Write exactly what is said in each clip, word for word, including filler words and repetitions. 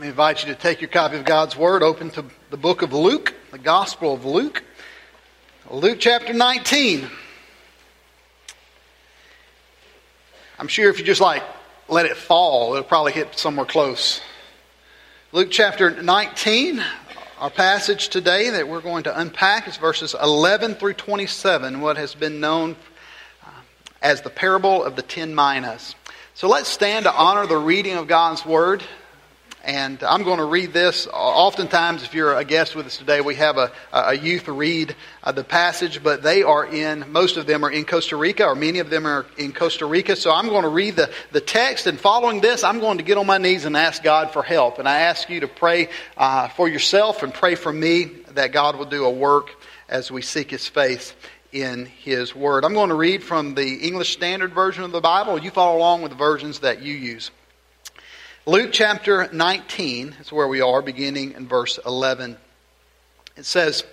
I invite you to take your copy of God's Word, open to the book of Luke, the Gospel of Luke. Luke chapter nineteen. I'm sure if you just like let it fall, it'll probably hit somewhere close. Luke chapter nineteen, our passage today that we're going to unpack is verses eleven through twenty-seven, what has been known as the parable of the ten minas. So let's stand to honor the reading of God's Word. And I'm going to read this. Oftentimes, if you're a guest with us today, we have a, a youth read uh, the passage, but they are in, most of them are in Costa Rica, or many of them are in Costa Rica. So I'm going to read the, the text, and following this, I'm going to get on my knees and ask God for help. And I ask you to pray uh, for yourself and pray for me that God will do a work as we seek His face in His Word. I'm going to read from the English Standard Version of the Bible. You follow along with the versions that you use. Luke chapter nineteen is where we are, beginning in verse eleven. It says,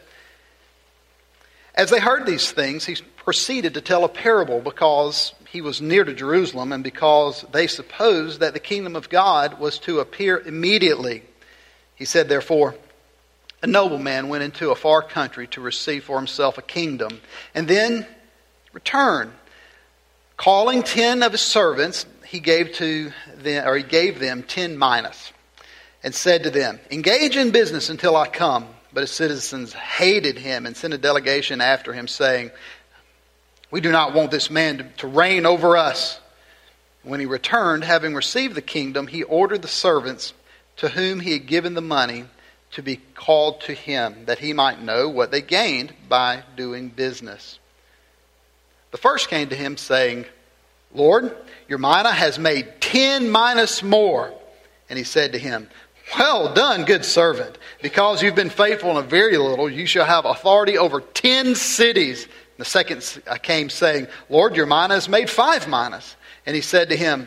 "As they heard these things, he proceeded to tell a parable because he was near to Jerusalem and because they supposed that the kingdom of God was to appear immediately. He said, therefore, a nobleman went into a far country to receive for himself a kingdom and then return. Calling ten of his servants, he gave to them, or he gave them ten minas, and said to them, engage in business until I come. But his citizens hated him and sent a delegation after him, saying, we do not want this man to, to reign over us. When he returned, having received the kingdom, he ordered the servants to whom he had given the money to be called to him, that he might know what they gained by doing business. The first came to him, saying, Lord, your mina has made ten minas more. And he said to him, well done, good servant. Because you've been faithful in a very little, you shall have authority over ten cities. The second came, saying, Lord, your mina has made five minas. And he said to him,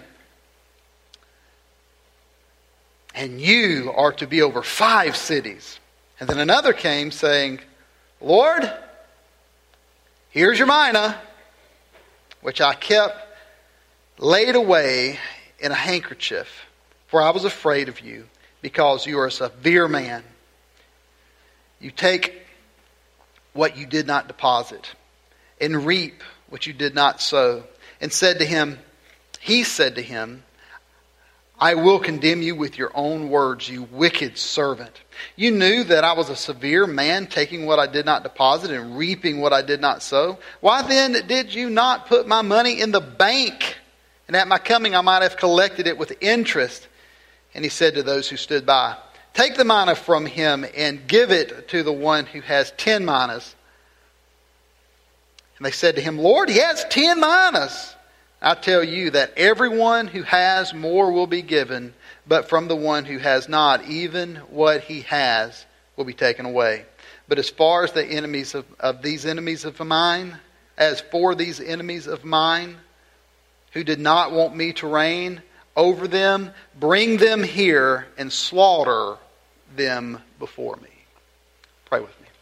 and you are to be over five cities. And then another came, saying, Lord, here's your mina, which I kept laid away in a handkerchief, for I was afraid of you, because you are a severe man. You take what you did not deposit, and reap what you did not sow. And said to him, he said to him, I will condemn you with your own words, you wicked servant. You knew that I was a severe man, taking what I did not deposit and reaping what I did not sow. Why then did you not put my money in the bank? And at my coming I might have collected it with interest. And he said to those who stood by, take the mina from him and give it to the one who has ten minas. And they said to him, Lord, he has ten minas. I tell you that everyone who has more will be given, but from the one who has not, even what he has will be taken away. But as far as the enemies of, of these enemies of mine, as for these enemies of mine, who did not want me to reign over them, bring them here and slaughter them before me. Pray with me.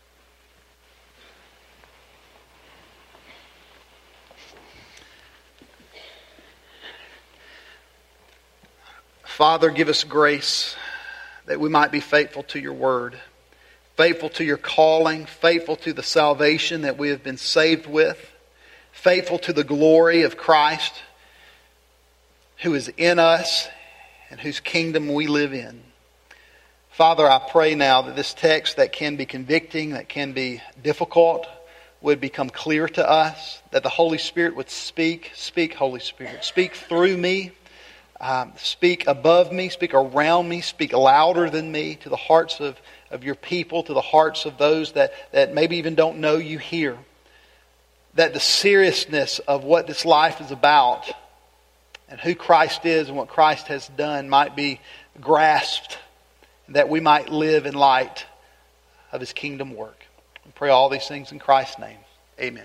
Father, give us grace that we might be faithful to your word, faithful to your calling, faithful to the salvation that we have been saved with, faithful to the glory of Christ who is in us and whose kingdom we live in. Father, I pray now that this text that can be convicting, that can be difficult, would become clear to us, that the Holy Spirit would speak. Speak, Holy Spirit. Speak through me. Um, speak above me, speak around me, speak louder than me to the hearts of, of your people, to the hearts of those that, that maybe even don't know you here. That the seriousness of what this life is about and who Christ is and what Christ has done might be grasped, and that we might live in light of His kingdom work. We pray all these things in Christ's name. Amen.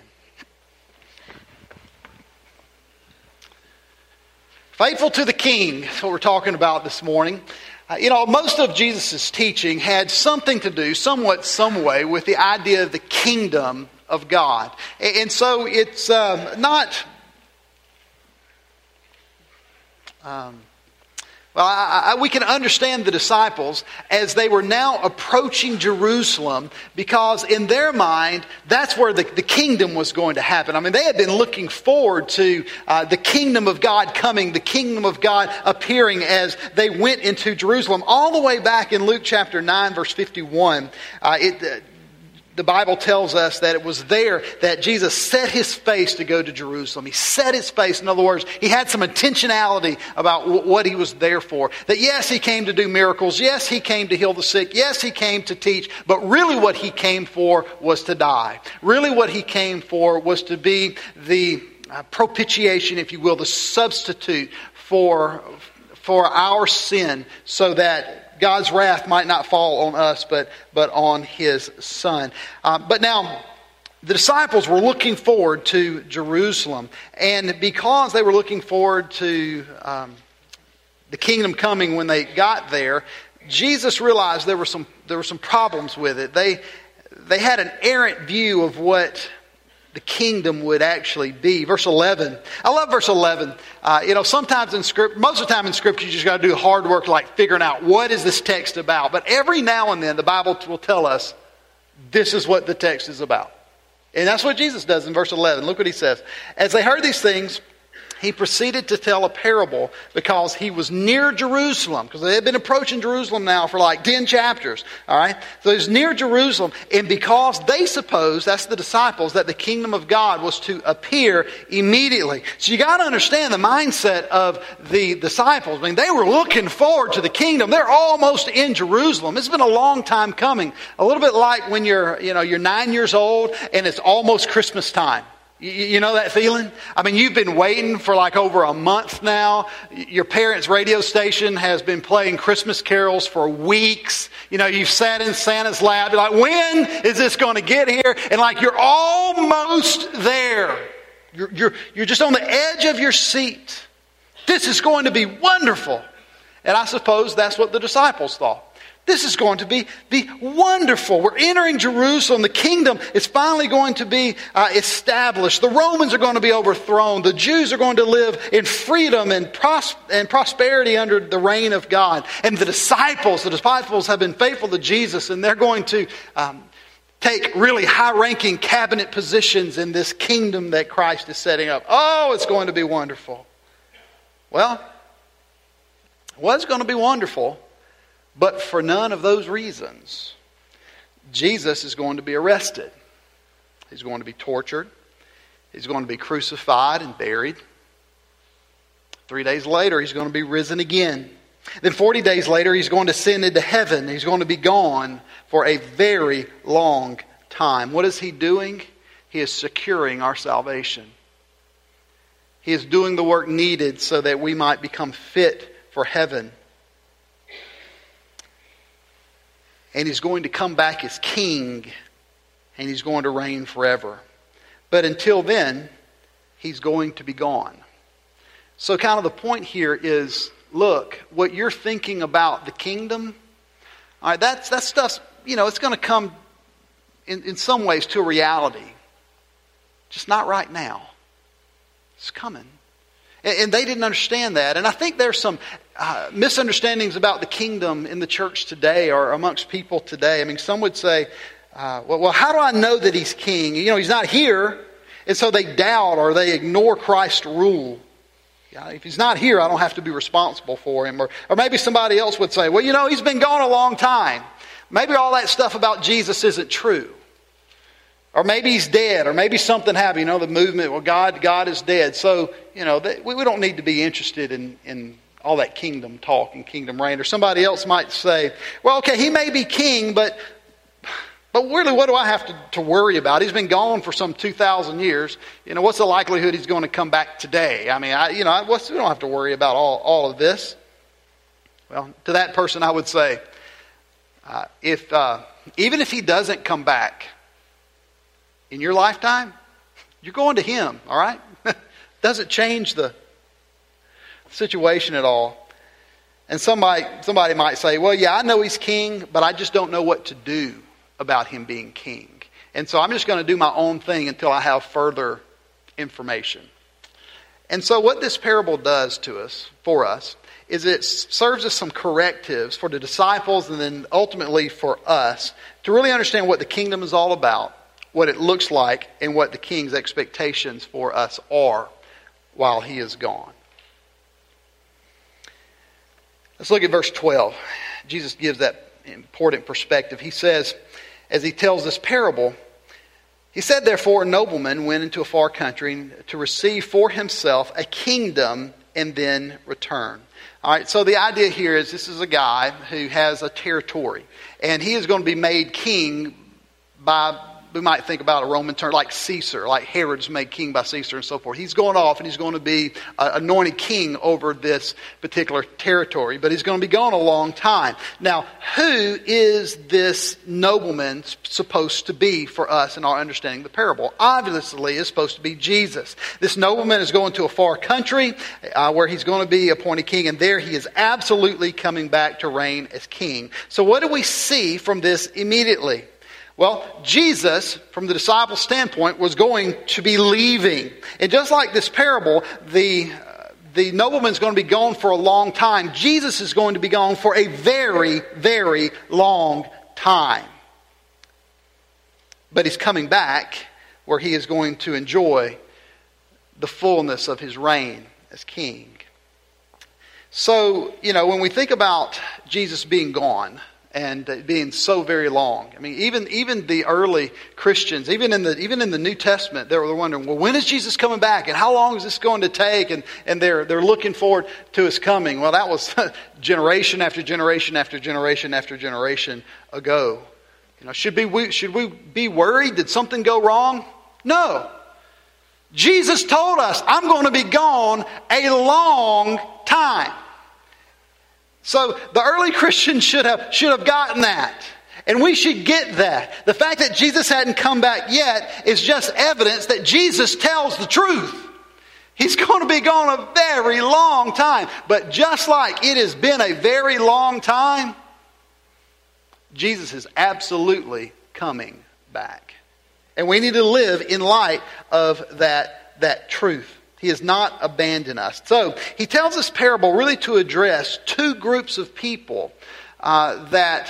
Faithful to the King, that's what we're talking about this morning. Uh, you know, most of Jesus' teaching had something to do, somewhat, some way, with the idea of the kingdom of God. And, and so it's um, not... Um, Well, I, I, we can understand the disciples as they were now approaching Jerusalem, because in their mind, that's where the, the kingdom was going to happen. I mean, they had been looking forward to uh, the kingdom of God coming, the kingdom of God appearing as they went into Jerusalem. All the way back in Luke chapter nine, verse fifty-one, uh, it... Uh, The Bible tells us that it was there that Jesus set his face to go to Jerusalem. He set his face. In other words, he had some intentionality about w- what he was there for. That yes, he came to do miracles. Yes, he came to heal the sick. Yes, he came to teach. But really what he came for was to die. Really what he came for was to be the uh, propitiation, if you will, the substitute for, for our sin, so that God's wrath might not fall on us, but, but on his Son. Uh, but now, the disciples were looking forward to Jerusalem. And because they were looking forward to um, the kingdom coming when they got there, Jesus realized there were some there were some problems with it. They, they had an errant view of what the kingdom would actually be. Verse eleven. I love verse eleven. Uh, you know, sometimes in script, most of the time in scripture, you just got to do hard work like figuring out what is this text about. But every now and then, the Bible will tell us this is what the text is about. And that's what Jesus does in verse eleven. Look what he says. As they heard these things, he proceeded to tell a parable because he was near Jerusalem. Because they had been approaching Jerusalem now for like ten chapters. All right? So he was near Jerusalem. And because they supposed, that's the disciples, that the kingdom of God was to appear immediately. So you got to understand the mindset of the disciples. I mean, they were looking forward to the kingdom. They're almost in Jerusalem. It's been a long time coming. A little bit like when you're, you know, you're nine years old and it's almost Christmas time. You know that feeling? I mean, you've been waiting for like over a month now. Your parents' radio station has been playing Christmas carols for weeks. You know, you've sat in Santa's lap. You're like, when is this going to get here? And like, you're almost there. You're, you're, you're just on the edge of your seat. This is going to be wonderful. And I suppose that's what the disciples thought. This is going to be, be wonderful. We're entering Jerusalem. The kingdom is finally going to be uh, established. The Romans are going to be overthrown. The Jews are going to live in freedom and, pros- and prosperity under the reign of God. And the disciples, the disciples have been faithful to Jesus, and they're going to um, take really high-ranking cabinet positions in this kingdom that Christ is setting up. Oh, it's going to be wonderful. Well, it was going to be wonderful. But for none of those reasons, Jesus is going to be arrested. He's going to be tortured. He's going to be crucified and buried. Three days later, he's going to be risen again. Then forty days later, he's going to ascend into heaven. He's going to be gone for a very long time. What is he doing? He is securing our salvation. He is doing the work needed so that we might become fit for heaven. And he's going to come back as king, and he's going to reign forever. But until then, he's going to be gone. So kind of the point here is, look, what you're thinking about the kingdom, all right, that's, that stuff's, you know, it's going to come in, in some ways to a reality. Just not right now. It's coming. And, and they didn't understand that. And I think there's some Uh, misunderstandings about the kingdom in the church today or amongst people today. I mean, some would say, uh, well, well, how do I know that he's king? You know, he's not here. And so they doubt or they ignore Christ's rule. Yeah, if he's not here, I don't have to be responsible for him. Or, or maybe somebody else would say, well, you know, he's been gone a long time. Maybe all that stuff about Jesus isn't true. Or maybe he's dead. Or maybe something happened. You know, the movement, well, God, God is dead. So, you know, they, we, we don't need to be interested in, in all that kingdom talk and kingdom reign. Or somebody else might say, well, okay, he may be king, but but really what do I have to, to worry about? He's been gone for some two thousand years. You know, what's the likelihood he's going to come back today? I mean, I, you know, what's, we don't have to worry about all, all of this. Well, to that person I would say, uh, if uh, even if he doesn't come back in your lifetime, you're going to him, all right? Doesn't change the situation at all. And somebody somebody might say, well, yeah, I know he's king, but I just don't know what to do about him being king. And so I'm just going to do my own thing until I have further information. And so what this parable does to us, for us, is it serves as some correctives for the disciples and then ultimately for us to really understand what the kingdom is all about, what it looks like, and what the king's expectations for us are while he is gone. Let's look at verse twelve. Jesus gives that important perspective. He says, as he tells this parable, he said, therefore, a nobleman went into a far country to receive for himself a kingdom and then return. All right, so the idea here is this is a guy who has a territory, and he is going to be made king by, we might think about a Roman term, like Caesar, like Herod's made king by Caesar and so forth. He's going off and he's going to be uh, anointed king over this particular territory, but he's going to be gone a long time. Now, who is this nobleman supposed to be for us in our understanding of the parable? Obviously, it's supposed to be Jesus. This nobleman is going to a far country uh, where he's going to be appointed king, and there he is absolutely coming back to reign as king. So what do we see from this immediately? Well, Jesus, from the disciples' standpoint, was going to be leaving. And just like this parable, the, uh, the nobleman's going to be gone for a long time. Jesus is going to be gone for a very, very long time. But he's coming back where he is going to enjoy the fullness of his reign as king. So, you know, when we think about Jesus being gone, and being so very long. I mean, even even the early Christians, even in the even in the New Testament, they were wondering, well, when is Jesus coming back? And how long is this going to take? And and they're they're looking forward to his coming. Well, that was generation after generation after generation after generation ago. You know, should we should we be worried? Did something go wrong? No. Jesus told us, I'm going to be gone a long time. So the early Christians should have, should have gotten that. And we should get that. The fact that Jesus hadn't come back yet is just evidence that Jesus tells the truth. He's going to be gone a very long time. But just like it has been a very long time, Jesus is absolutely coming back. And we need to live in light of that, that truth. He has not abandoned us. So he tells this parable really to address two groups of people uh, that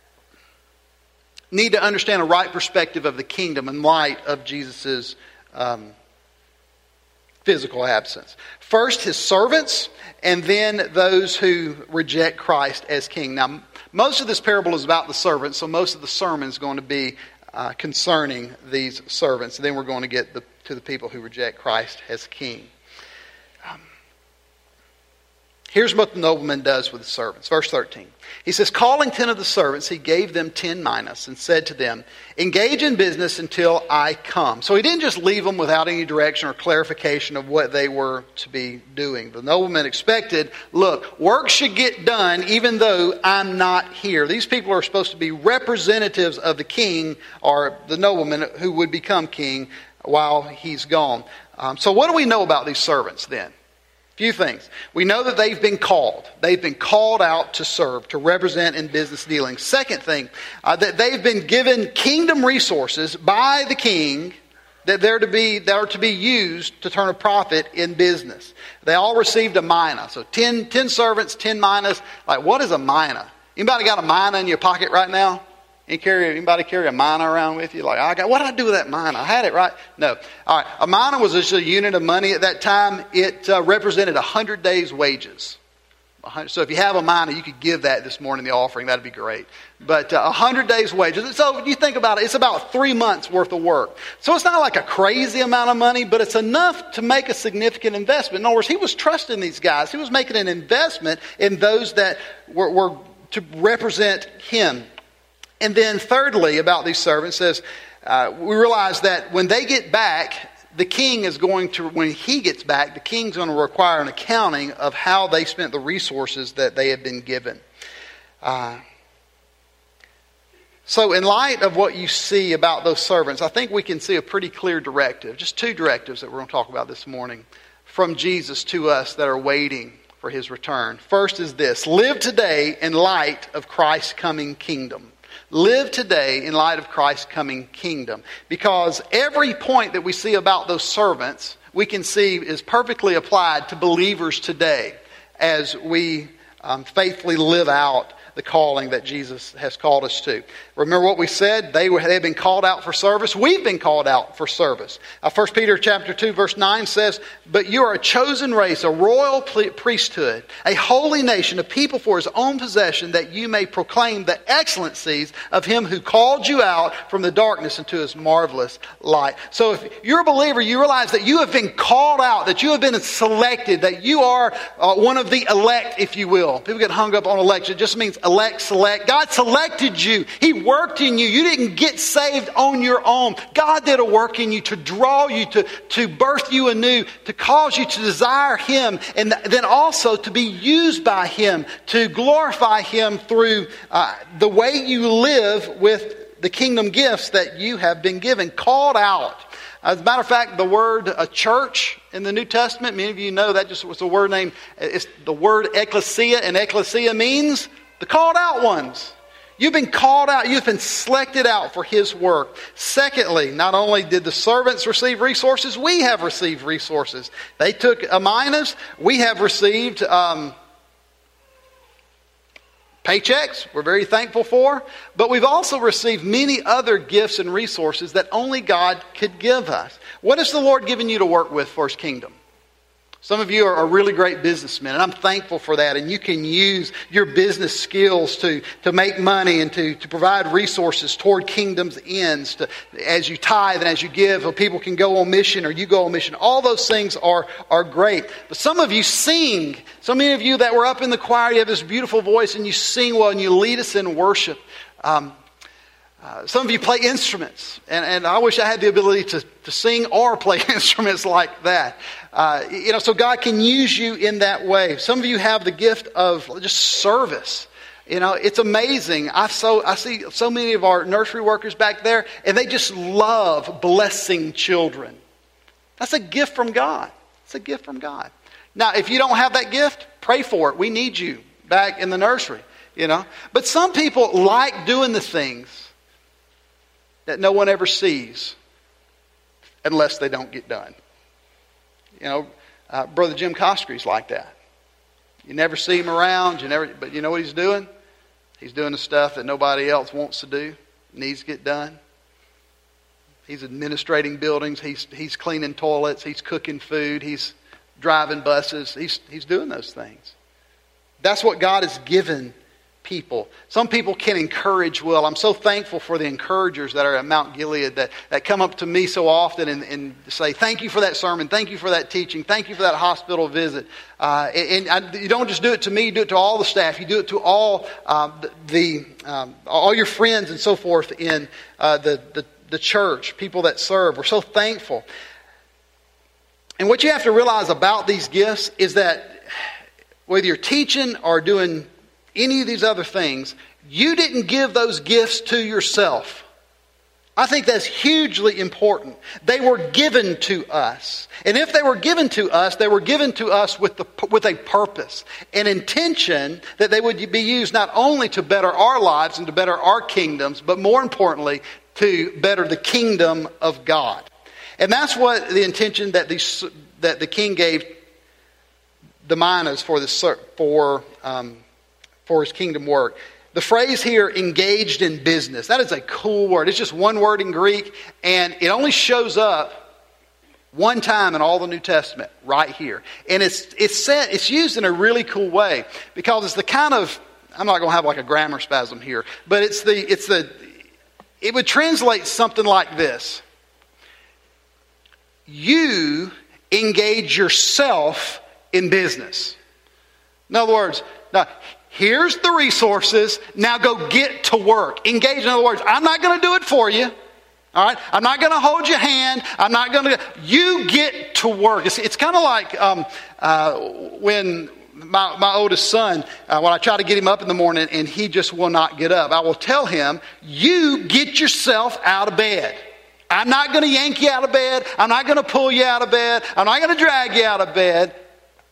need to understand a right perspective of the kingdom in light of Jesus' um, physical absence. First, his servants, and then those who reject Christ as king. Now, most of this parable is about the servants, so most of the sermon is going to be uh, concerning these servants. And then we're going to get the to the people who reject Christ as king. Um, here's what the nobleman does with the servants. Verse thirteen. He says, calling ten of the servants, he gave them ten minas and said to them, engage in business until I come. So he didn't just leave them without any direction or clarification of what they were to be doing. The nobleman expected, look, work should get done even though I'm not here. These people are supposed to be representatives of the king or the nobleman who would become king while he's gone. Um, so what do we know about these servants then? A few things. We know that they've been called. They've been called out to serve, to represent in business dealings. Second thing, uh, that they've been given kingdom resources by the king that they're to be that are to be used to turn a profit in business. They all received a mina. So ten, ten servants, ten minas. Like, what is a mina? Anybody got a mina in your pocket right now? You carry, anybody carry a mina around with you? Like, I got, what did I do with that mina? I had it right. No. All right. A mina was just a unit of money at that time. It uh, represented one hundred days' wages. So if you have a mina, you could give that this morning, the offering. That'd be great. But uh, one hundred days' wages. So you think about it, it's about three months worth of work. So it's not like a crazy amount of money, but it's enough to make a significant investment. In other words, he was trusting these guys. He was making an investment in those that were, were to represent him. And then thirdly, about these servants, says uh, we realize that when they get back, the king is going to, when he gets back, the king's going to require an accounting of how they spent the resources that they had been given. Uh, so in light of what you see about those servants, I think we can see a pretty clear directive, just two directives that we're going to talk about this morning, from Jesus to us that are waiting for his return. First is this: live today in light of Christ's coming kingdom. Live today in light of Christ's coming kingdom. Because every point that we see about those servants, we can see is perfectly applied to believers today as we um, faithfully live out the calling that Jesus has called us to. Remember what we said? They were, they had been called out for service. We've been called out for service. Uh, First Peter chapter two, verse nine says, "But you are a chosen race, a royal priesthood, a holy nation, a people for His own possession, that you may proclaim the excellencies of Him who called you out from the darkness into His marvelous light." So if you're a believer, you realize that you have been called out, that you have been selected, that you are uh, one of the elect, if you will. People get hung up on election. It just means elect, select. God selected you. He worked in you. You didn't get saved on your own. God did a work in you to draw you, to, to birth you anew, to cause you to desire Him, and then also to be used by Him, to glorify Him through uh, the way you live with the kingdom gifts that you have been given. Called out. As a matter of fact, the word a church in the New Testament, many of you know that just was a word name. It's the word ecclesia, and ecclesia means the called out ones. You've been called out. You've been selected out for His work. Secondly, not only did the servants receive resources, we have received resources. They took a minas. We have received um, paychecks. We're very thankful for. But we've also received many other gifts and resources that only God could give us. What has the Lord given you to work with for His kingdom? Some of you are really great businessmen, and I'm thankful for that. And you can use your business skills to, to make money and to, to provide resources toward kingdom's ends. To, as you tithe and as you give, so people can go on mission or you go on mission. All those things are, are great. But some of you sing. So many of you that were up in the choir, you have this beautiful voice and you sing well and you lead us in worship. Um, Uh, some of you play instruments, and, and I wish I had the ability to, to sing or play instruments like that. Uh, you know, so God can use you in that way. Some of you have the gift of just service. You know, it's amazing. I so I see so many of our nursery workers back there, and they just love blessing children. That's a gift from God. It's a gift from God. Now, if you don't have that gift, pray for it. We need you back in the nursery. You know, but some people like doing the things that no one ever sees unless they don't get done. You know, uh, Brother Jim Coskery's like that. You never see him around, you never, but you know what he's doing? He's doing the stuff that nobody else wants to do, needs to get done. He's administrating buildings, he's he's cleaning toilets, he's cooking food, he's driving buses, he's he's doing those things. That's what God has given people. Some people can encourage well. I'm so thankful for the encouragers that are at Mount Gilead that, that come up to me so often and, and say, thank you for that sermon, thank you for that teaching, thank you for that hospital visit. Uh, and and I, you don't just do it to me, you do it to all the staff, you do it to all um, the um, all your friends and so forth in uh, the, the, the church, people that serve. We're so thankful. And what you have to realize about these gifts is that whether you're teaching or doing any of these other things, you didn't give those gifts to yourself. I think that's hugely important. They were given to us. And if they were given to us, they were given to us with the, with a purpose, an intention that they would be used not only to better our lives and to better our kingdoms, but more importantly, to better the kingdom of God. And that's what the intention that the, that the king gave the minas for, the, for um, for his kingdom work. The phrase here, engaged in business, that is a cool word. It's just one word in Greek, and it only shows up one time in all the New Testament, right here. And it's it's set, it's used in a really cool way, because it's the kind of, I'm not going to have like a grammar spasm here, but it's the it's the it would translate something like this. You engage yourself in business. In other words, now, here's the resources. Now go get to work. Engage. In other words, I'm not going to do it for you. All right? I'm not going to hold your hand. I'm not going to. You get to work. It's, it's kind of like um, uh, when my, my oldest son, uh, when I try to get him up in the morning and he just will not get up, I will tell him, you get yourself out of bed. I'm not going to yank you out of bed. I'm not going to pull you out of bed. I'm not going to drag you out of bed.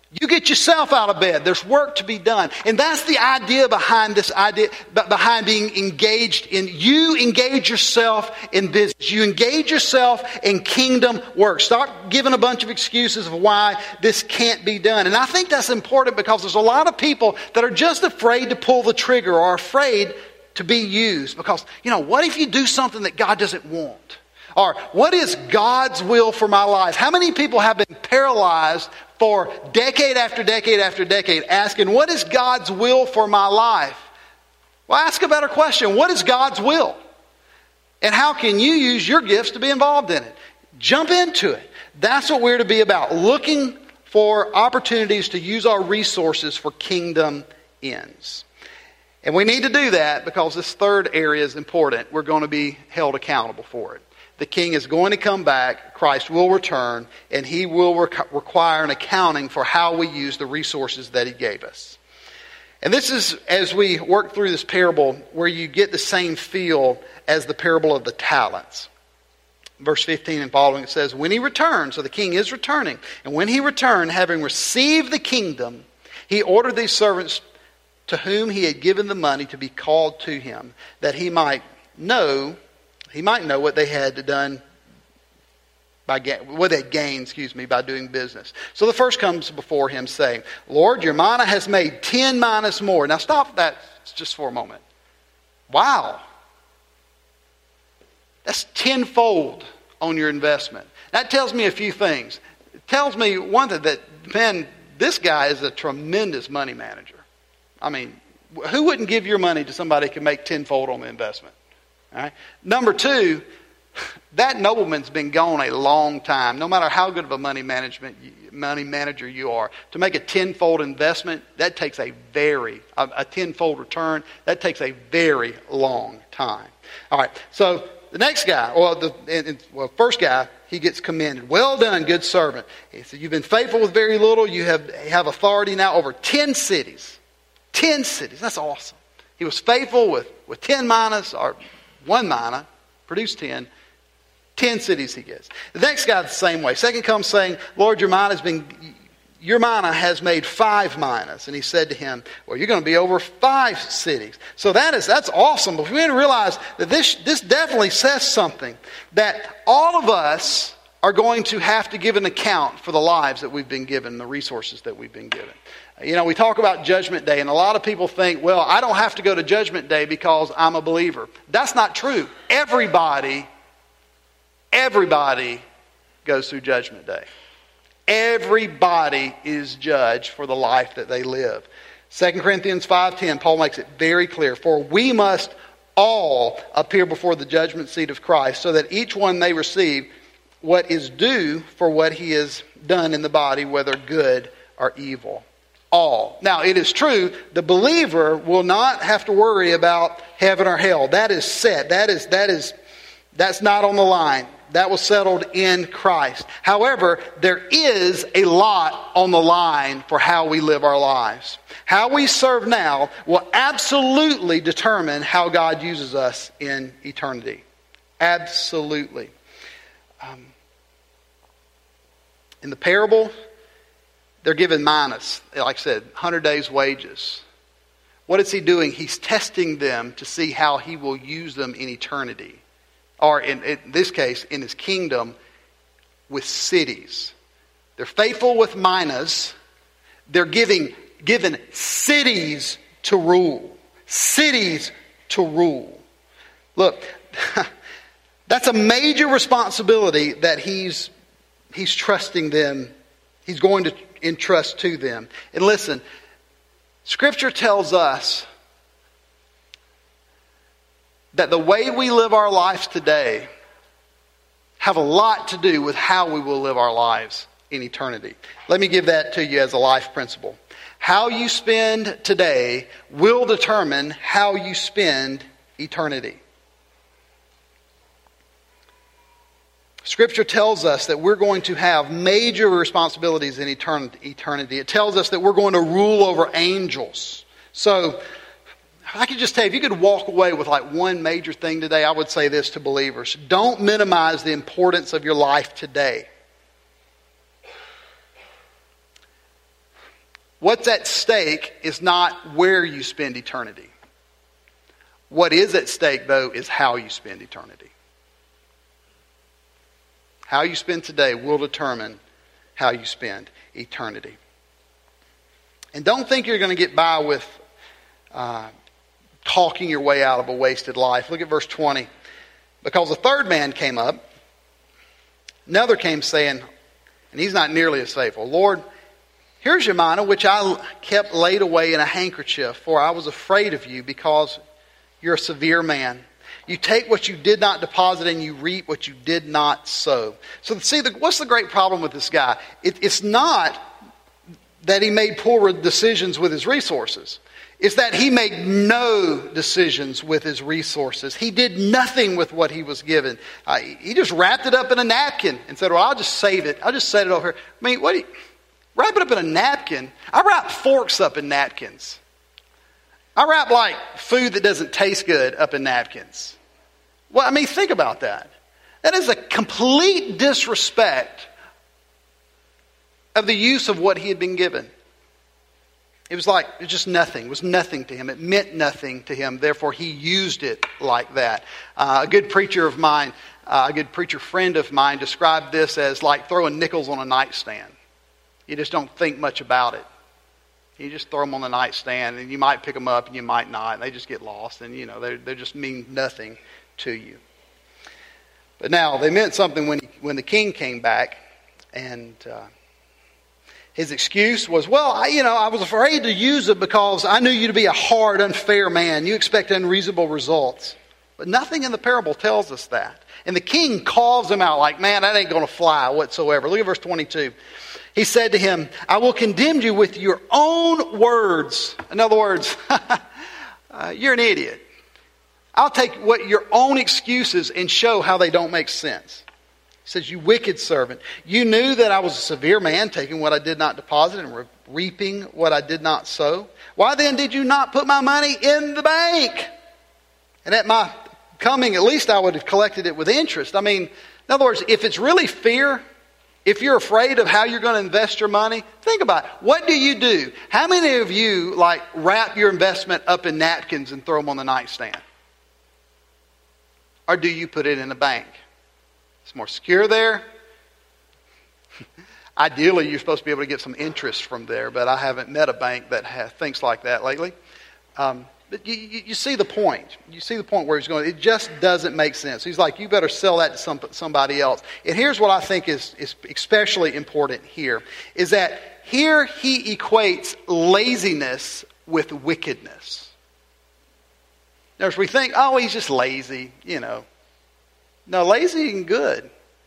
You get yourself out of bed. There's work to be done. And that's the idea behind this idea, behind being engaged in. You engage yourself in business. You engage yourself in kingdom work. Stop giving a bunch of excuses of why this can't be done. And I think that's important because there's a lot of people that are just afraid to pull the trigger or afraid to be used. Because, you know, what if you do something that God doesn't want? Or what is God's will for my life? How many people have been paralyzed for decade after decade after decade asking, what is God's will for my life? Well, ask a better question. What is God's will? And how can you use your gifts to be involved in it? Jump into it. That's what we're to be about. Looking for opportunities to use our resources for kingdom ends. And we need to do that because this third area is important. We're going to be held accountable for it. The king is going to come back, Christ will return, and he will rec- require an accounting for how we use the resources that he gave us. And this is, as we work through this parable, where you get the same feel as the parable of the talents. Verse fifteen and following, it says, when he returned, so the king is returning, and when he returned, having received the kingdom, he ordered these servants to whom he had given the money to be called to him, that he might know He might know what they had done by what they had gained, excuse me, by doing business. So the first comes before him saying, Lord, your mina has made ten minas more. Now stop that just for a moment. Wow. That's tenfold on your investment. That tells me a few things. It tells me one thing, that, man, this guy is a tremendous money manager. I mean, who wouldn't give your money to somebody who can make tenfold on the investment? All right. Number two, that nobleman's been gone a long time. No matter how good of a money management money manager you are, to make a tenfold investment, that takes a very a, a tenfold return. That takes a very long time. All right. So the next guy, well, the and, and, well, first guy, he gets commended. Well done, good servant. He said, you've been faithful with very little. You have have authority now over ten cities. Ten cities. That's awesome. He was faithful with with ten minas or one mina, produced ten. Ten cities he gets. The next guy the same way. Second comes saying, Lord, your mina has been, your mina has made five minas. And he said to him, well, you're going to be over five cities. So that is, that's awesome. But we didn't realize that this, this definitely says something. That all of us are going to have to give an account for the lives that we've been given, the resources that we've been given. You know, we talk about Judgment Day, and a lot of people think, well, I don't have to go to Judgment Day because I'm a believer. That's not true. Everybody, everybody goes through Judgment Day. Everybody is judged for the life that they live. Second Corinthians five ten, Paul makes it very clear, for we must all appear before the judgment seat of Christ, so that each one may receive what is due for what he has done in the body, whether good or evil. All. Now, it is true, the believer will not have to worry about heaven or hell. That is set. That is, that is, that's not on the line. That was settled in Christ. However, there is a lot on the line for how we live our lives. How we serve now will absolutely determine how God uses us in eternity. Absolutely. Um, in the parable, they're given minas, like I said, one hundred days' wages. What is he doing? He's testing them to see how he will use them in eternity. Or in, in this case, in his kingdom, with cities. They're faithful with minas. They're giving given cities to rule. Cities to rule. Look, that's a major responsibility that he's he's trusting them. He's going to entrust to them. And listen, Scripture tells us that the way we live our lives today have a lot to do with how we will live our lives in eternity. Let me give that to you as a life principle. How you spend today will determine how you spend eternity. Scripture tells us that we're going to have major responsibilities in eternity. It tells us that we're going to rule over angels. So, I could just tell you, if you could walk away with like one major thing today, I would say this to believers. Don't minimize the importance of your life today. what's at stake is not where you spend eternity. What is at stake, though, is how you spend eternity. How you spend today will determine how you spend eternity. And don't think you're going to get by with uh, talking your way out of a wasted life. Look at verse twenty. Because a third man came up, another came saying, and he's not nearly as faithful, Lord, here's your mina, which I kept laid away in a handkerchief, for I was afraid of you, because you're a severe man. You take what you did not deposit, and you reap what you did not sow. So see, the, what's the great problem with this guy? It, it's not that he made poor decisions with his resources. It's that he made no decisions with his resources. He did nothing with what he was given. Uh, he just wrapped it up in a napkin and said, well, I'll just save it. I'll just set it over here. I mean, what do you... Wrap it up in a napkin? I wrap forks up in napkins. I wrap like food that doesn't taste good up in napkins. Well, I mean, think about that. That is a complete disrespect of the use of what he had been given. It was like, it was just nothing. It was nothing to him. It meant nothing to him. Therefore, he used it like that. Uh, a good preacher of mine, uh, a good preacher friend of mine described this as like throwing nickels on a nightstand. You just don't think much about it. You just throw them on the nightstand, and you might pick them up and you might not. And they just get lost, and you know, they they just mean nothing to you. But now, they meant something when, he, when the king came back, and... Uh, His excuse was, well, I, you know, I was afraid to use it because I knew you to be a hard, unfair man. You expect unreasonable results. But nothing in the parable tells us that. And the king calls him out like, man, that ain't going to fly whatsoever. Look at verse twenty-two. He said to him, I will condemn you with your own words. In other words, uh, you're an idiot. I'll take what your own excuses and show how they don't make sense. He says, you wicked servant, you knew that I was a severe man, taking what I did not deposit and re- reaping what I did not sow. Why then did you not put my money in the bank? And at my coming, at least I would have collected it with interest. I mean, in other words, if it's really fear, if you're afraid of how you're going to invest your money, think about it. What do you do? How many of you like wrap your investment up in napkins and throw them on the nightstand? Or do you put it in a bank? It's more secure there. Ideally, you're supposed to be able to get some interest from there, but I haven't met a bank that has, thinks like that lately. Um, but you, you, you see the point. You see the point where he's going. It just doesn't make sense. He's like, you better sell that to some, somebody else. And here's what I think is, is especially important here, is that here he equates laziness with wickedness. Now, as we think, oh, he's just lazy, you know. No, lazy and good.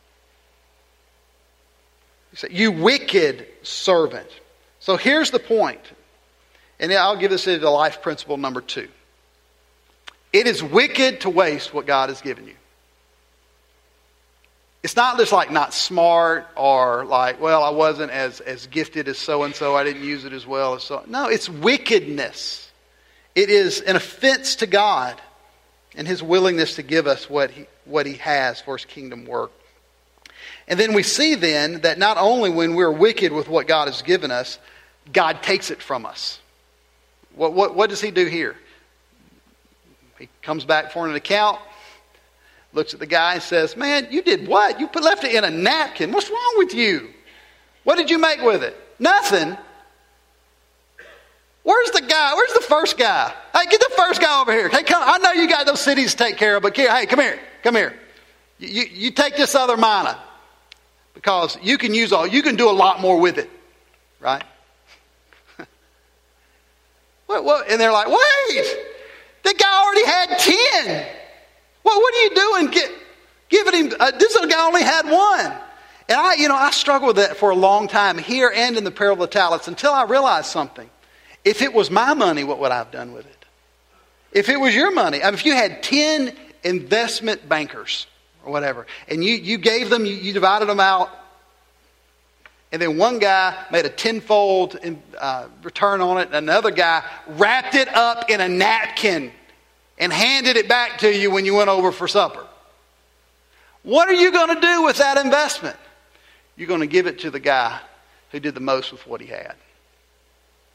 You say, you wicked servant. So here's the point. And I'll give this as a life principle number two. It is wicked to waste what God has given you. It's not just like not smart or like, well, I wasn't as, as gifted as so-and-so. I didn't use it as well as so. No, it's wickedness. It is an offense to God and His willingness to give us what He, what He has for His kingdom work. And then we see then that not only when we're wicked with what God has given us, God takes it from us. What, what, what does He do here? He comes back for an account, looks at the guy and says, man, you did what? You put, left it in a napkin. What's wrong with you? What did you make with it? Nothing. Where's the guy? Where's the first guy? Hey, get the first guy over here. Hey, come. I know you got those cities to take care of, but here, hey, come here. Come here. You, you, you take this other mina because you can use all. You can do a lot more with it, right? what, what? And they're like, wait, the guy already had ten. What? What are you doing? Get, giving him. Uh, this little guy only had one. And I, you know, I struggled with that for a long time here and in the parable of the talents until I realized something. If it was my money, what would I have done with it? If it was your money, I mean, if you had ten investment bankers or whatever, and you, you gave them, you, you divided them out, and then one guy made a tenfold in, uh, return on it, and another guy wrapped it up in a napkin and handed it back to you when you went over for supper. What are you going to do with that investment? You're going to give it to the guy who did the most with what he had.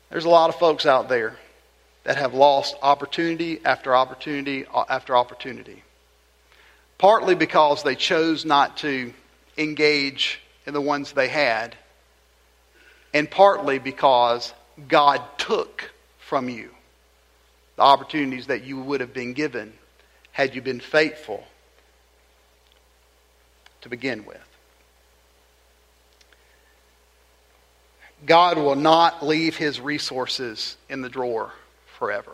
There's a lot of folks out there that have lost opportunity after opportunity after opportunity. Partly because they chose not to engage in the ones they had, and partly because God took from you the opportunities that you would have been given had you been faithful to begin with. God will not leave His resources in the drawer forever.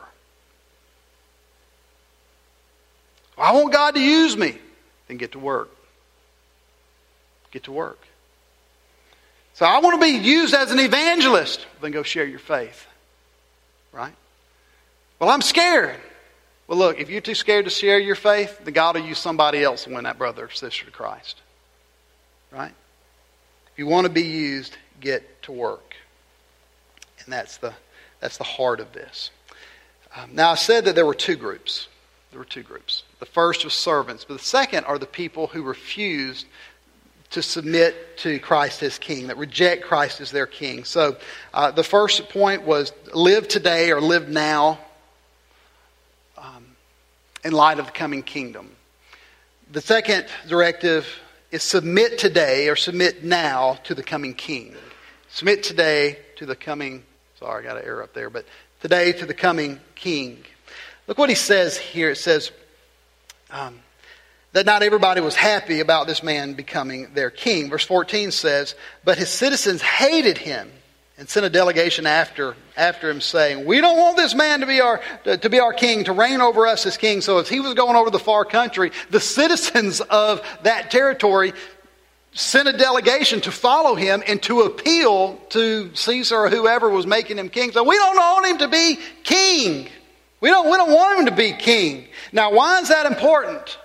I want God to use me. Then get to work. Get to work. So I want to be used as an evangelist. Then go share your faith. Right? Well, I'm scared. Well, look, if you're too scared to share your faith, then God will use somebody else to win that brother or sister to Christ. Right? If you want to be used, get to work. And that's the that's the heart of this. Um, now, I said that there were two groups. There were two groups. The first was servants, but the second are the people who refused to submit to Christ as king, that reject Christ as their king. So uh, the first point was live today or live now um, in light of the coming kingdom. The second directive is submit today or submit now to the coming king. Submit today to the coming, sorry, I got an error up there, but today to the coming king. Look what he says here. It says um, that not everybody was happy about this man becoming their king. Verse fourteen says, but his citizens hated him and sent a delegation after after him, saying, we don't want this man to be our to be our king, to reign over us as king. So as he was going over the far country, the citizens of that territory sent a delegation to follow him and to appeal to Caesar or whoever was making him king. So we don't want him to be king. We don't, we don't want him to be king. Now, why is that important?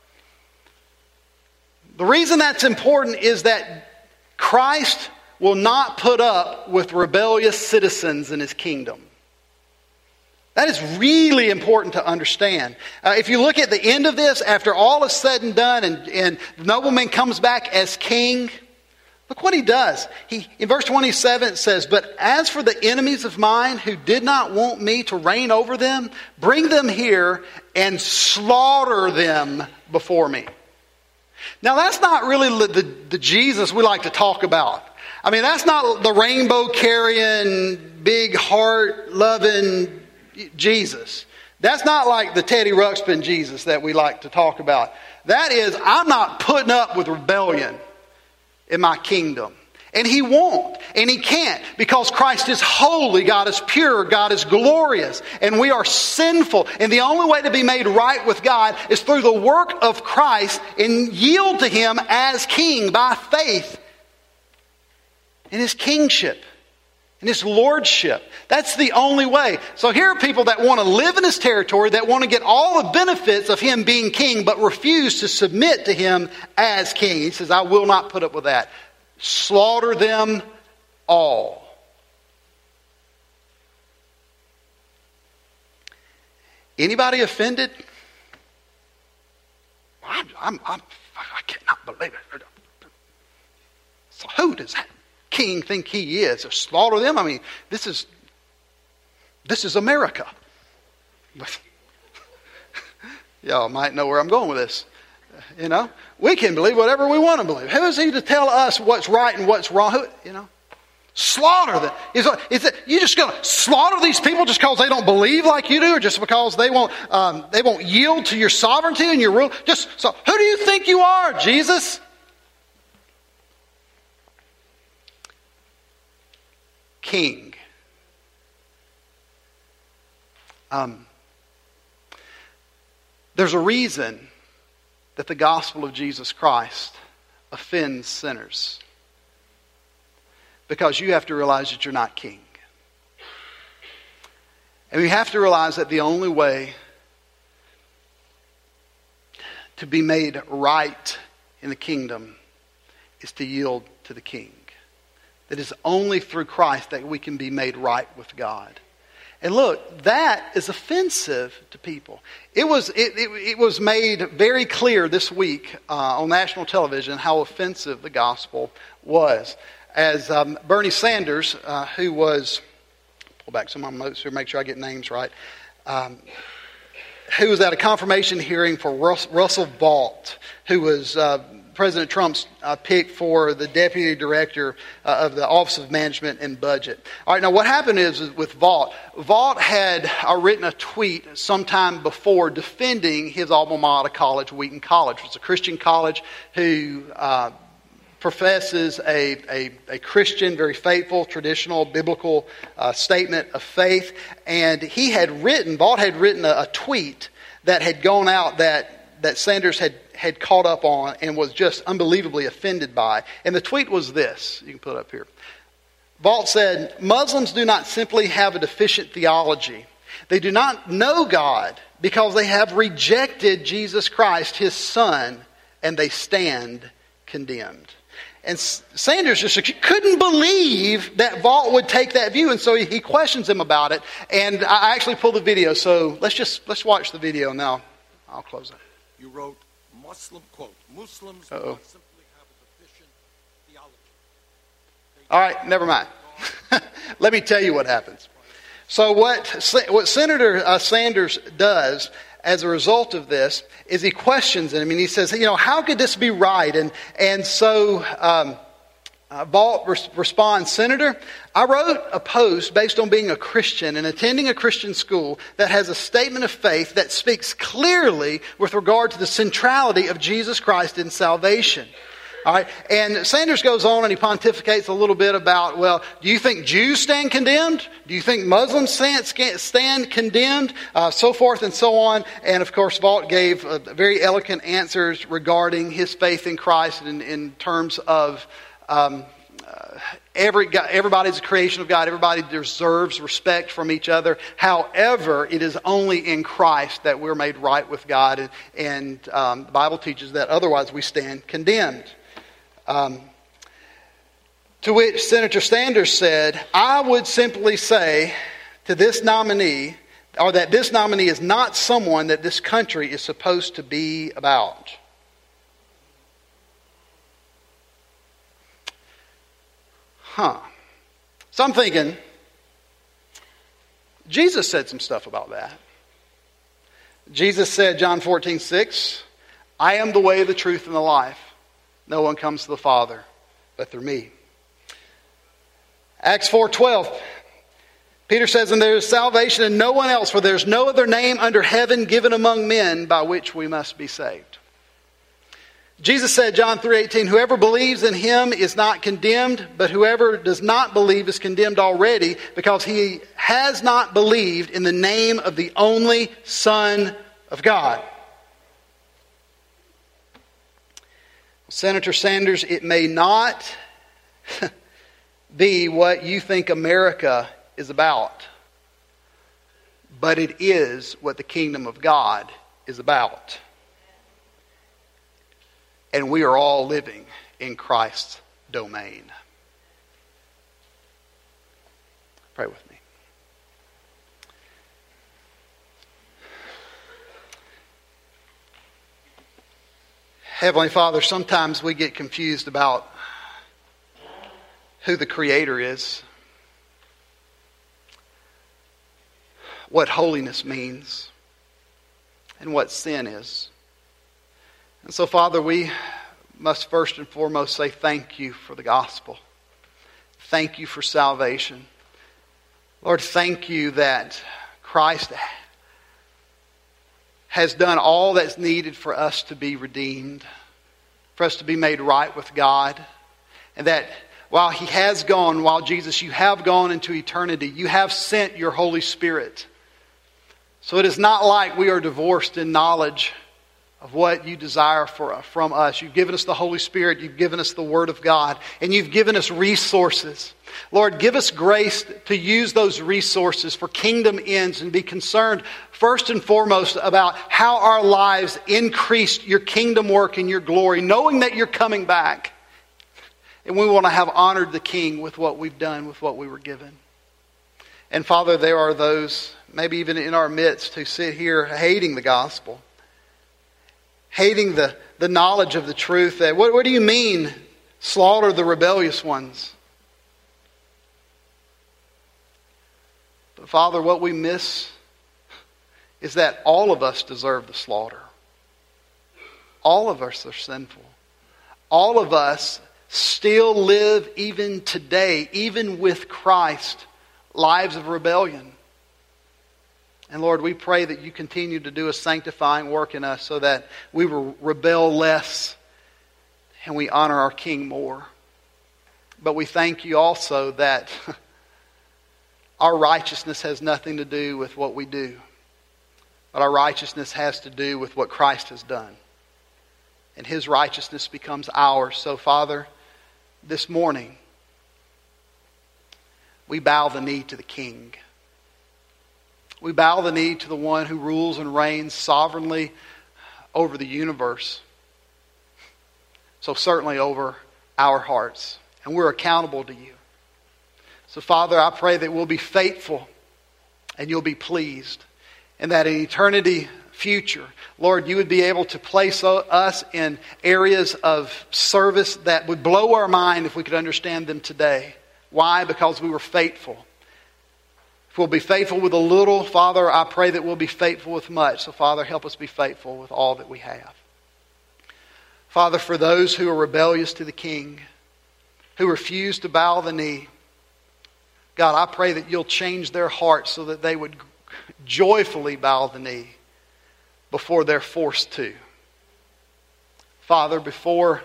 The reason that's important is that Christ will not put up with rebellious citizens in His kingdom. That is really important to understand. Uh, if you look at the end of this, after all is said and done, and, and the nobleman comes back as king, look what he does. He, in verse twenty-seven it says, but as for the enemies of mine who did not want me to reign over them, bring them here and slaughter them before me. Now that's not really the, the, the Jesus we like to talk about. I mean, that's not the rainbow carrying, big heart loving Jesus. That's not like the Teddy Ruxpin Jesus that we like to talk about. That is, I'm not putting up with rebellion in my kingdom. And He won't. And He can't. Because Christ is holy. God is pure. God is glorious. And we are sinful. And the only way to be made right with God is through the work of Christ and yield to Him as king by faith in His kingship, in His lordship. That's the only way. So here are people that want to live in His territory, that want to get all the benefits of Him being king, but refuse to submit to Him as king. He says, I will not put up with that. Slaughter them all. Anybody offended? I'm, I'm, I'm, I cannot believe it. So who does that king think he is? Or slaughter them? I mean, this is this is America. Y'all might know where I'm going with this. You know, we can believe whatever we want to believe. Who is he to tell us what's right and what's wrong? Who, you know, slaughter them. Is, is it, you just going to slaughter these people just because they don't believe like you do, or just because they won't um, they won't yield to your sovereignty and your rule? Just so, who do you think you are, Jesus? King. Um, there's a reason that the gospel of Jesus Christ offends sinners. Because you have to realize that you're not king. And you have to realize that the only way to be made right in the kingdom is to yield to the king. That is only through Christ that we can be made right with God. And look, that is offensive to people. It was it, it, it was made very clear this week uh, on national television how offensive the gospel was. As um, Bernie Sanders, uh, who was pull back some of my notes here, make sure I get names right. Um, who was at a confirmation hearing for Rus- Russell Vought, who was uh, President Trump's uh, pick for the deputy director uh, of the Office of Management and Budget. All right, now what happened is, is with Vought, Vought had uh, written a tweet sometime before defending his alma mater college, Wheaton College. It's a Christian college who uh, professes a, a, a Christian, very faithful, traditional, biblical uh, statement of faith. And he had written, Vought had written a, a tweet that had gone out that, that Sanders had, had caught up on and was just unbelievably offended by. And the tweet was this. You can put it up here. Vought said, "Muslims do not simply have a deficient theology. They do not know God because they have rejected Jesus Christ, His Son, and they stand condemned." And Sanders just couldn't believe that Vought would take that view, and so he questions him about it. And I actually pulled the video, so let's just let's watch the video now. I'll close it. You wrote, Muslim quote, Muslims do Uh-oh. not simply have a deficient theology. All right, never mind. Let me tell you what happens. So what what Senator uh, Sanders does as a result of this is he questions him. I mean, he says, you know, how could this be right? And and so um, uh, Vought res- responds, "Senator, I wrote a post based on being a Christian and attending a Christian school that has a statement of faith that speaks clearly with regard to the centrality of Jesus Christ in salvation." All right, and Sanders goes on and he pontificates a little bit about, well, do you think Jews stand condemned? Do you think Muslims stand, stand condemned? Uh, so forth and so on. And of course, Vought gave uh, very eloquent answers regarding his faith in Christ in, in terms of um, uh, every everybody's a creation of God. Everybody deserves respect from each other. However, it is only in Christ that we're made right with God. And, and um, the Bible teaches that otherwise we stand condemned. Um, to which Senator Sanders said, "I would simply say to this nominee, or that this nominee is not someone that this country is supposed to be about." Huh. So I'm thinking, Jesus said some stuff about that. Jesus said, John fourteen six, "I am the way, the truth, and the life. No one comes to the Father but through me." Acts four twelve, Peter says, "And there is salvation in no one else, for there is no other name under heaven given among men by which we must be saved." Jesus said, John three eighteen, "Whoever believes in Him is not condemned, but whoever does not believe is condemned already, because he has not believed in the name of the only Son of God." Senator Sanders, it may not be what you think America is about, but it is what the kingdom of God is about. And we are all living in Christ's domain. Pray with me. Heavenly Father, sometimes we get confused about who the Creator is, what holiness means, and what sin is. And so, Father, we must first and foremost say thank you for the gospel. Thank you for salvation. Lord, thank you that Christ has done all that's needed for us to be redeemed, for us to be made right with God. And that while He has gone, while Jesus, you have gone into eternity, you have sent your Holy Spirit. So it is not like we are divorced in knowledge of what you desire for, from us. You've given us the Holy Spirit. You've given us the Word of God. And you've given us resources. Lord, give us grace to use those resources for kingdom ends and be concerned first and foremost about how our lives increase your kingdom work and your glory, knowing that you're coming back. And we want to have honored the King with what we've done, with what we were given. And Father, there are those, maybe even in our midst, who sit here hating the gospel, hating the, the knowledge of the truth. That what, what do you mean, slaughter the rebellious ones? But Father, what we miss is that all of us deserve the slaughter. All of us are sinful. All of us still live even today, even with Christ, lives of rebellion. And Lord, we pray that you continue to do a sanctifying work in us so that we will rebel less and we honor our King more. But we thank you also that our righteousness has nothing to do with what we do. But our righteousness has to do with what Christ has done. And His righteousness becomes ours. So, Father, this morning, we bow the knee to the King. We bow the knee to the one who rules and reigns sovereignly over the universe. So certainly over our hearts. And we're accountable to you. So, Father, I pray that we'll be faithful and you'll be pleased. And that in eternity future, Lord, you would be able to place us in areas of service that would blow our mind if we could understand them today. Why? Because we were faithful. If we'll be faithful with a little, Father, I pray that we'll be faithful with much. So, Father, help us be faithful with all that we have. Father, for those who are rebellious to the King, who refuse to bow the knee, God, I pray that you'll change their hearts so that they would joyfully bow the knee before they're forced to. Father, before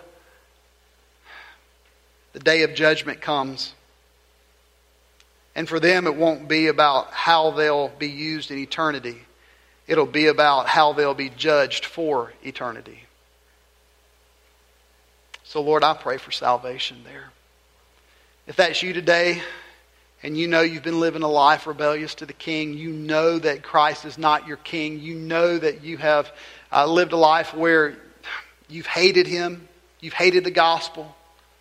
the day of judgment comes, and for them it won't be about how they'll be used in eternity. It'll be about how they'll be judged for eternity. So Lord, I pray for salvation there. If that's you today, and you know you've been living a life rebellious to the King, you know that Christ is not your King, you know that you have uh, lived a life where you've hated Him, you've hated the gospel.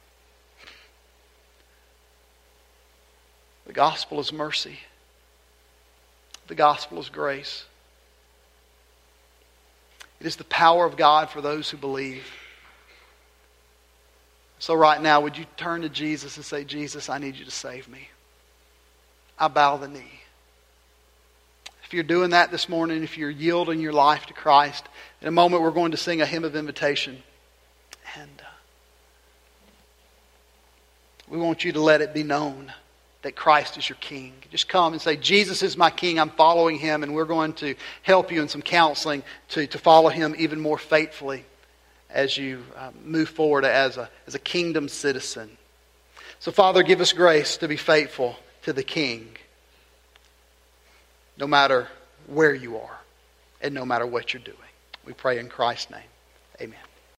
The gospel is mercy. The gospel is grace. It is the power of God for those who believe. So right now, would you turn to Jesus and say, Jesus, I need you to save me. I bow the knee. If you're doing that this morning, if you're yielding your life to Christ, in a moment we're going to sing a hymn of invitation. And uh, we want you to let it be known that Christ is your King. Just come and say, Jesus is my King, I'm following Him, and we're going to help you in some counseling to, to follow Him even more faithfully as you uh, move forward as a, as a kingdom citizen. So Father, give us grace to be faithful to the King, no matter where you are and no matter what you're doing. We pray in Christ's name. Amen.